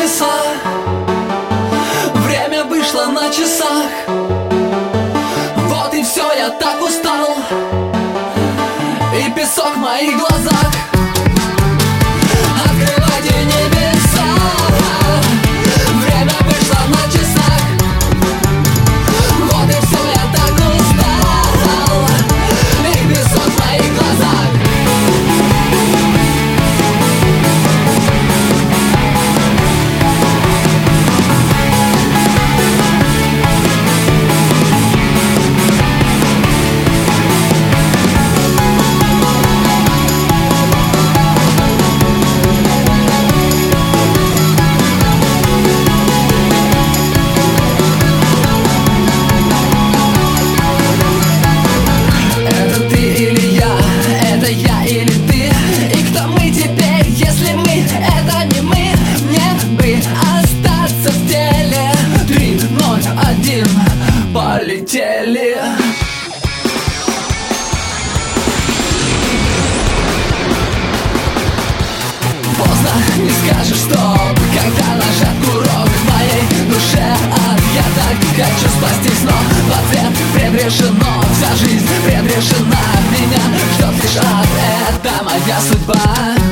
небеса. Время вышло на часах. Вот и все, я так устал. И песок в моих глазах. Открывайте небеса. Время вышло на часах. Вот и все, я так устал. И песок в моих глазах. Полетели. Поздно, не скажешь стоп, когда нажат курок в моей душе. Я так хочу спастись, но в ответ предрешено. Вся жизнь предрешена, меня ждет лишь ад, это моя судьба.